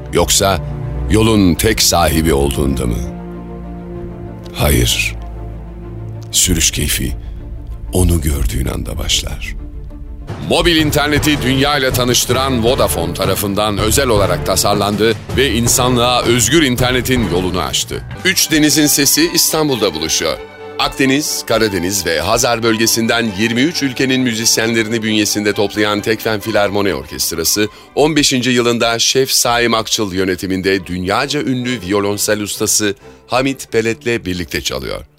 Yoksa yolun tek sahibi olduğunda mı? Hayır. Sürüş keyfi onu gördüğün anda başlar. Mobil interneti dünya ile tanıştıran Vodafone tarafından özel olarak tasarlandı ve insanlığa özgür internetin yolunu açtı. Üç denizin sesi İstanbul'da buluşuyor. Akdeniz, Karadeniz ve Hazar bölgesinden 23 ülkenin müzisyenlerini bünyesinde toplayan Tekfen Filarmoni Orkestrası, 15. yılında Şef Saim Akçıl yönetiminde dünyaca ünlü violonsel ustası Hamit Pelet'le birlikte çalıyor.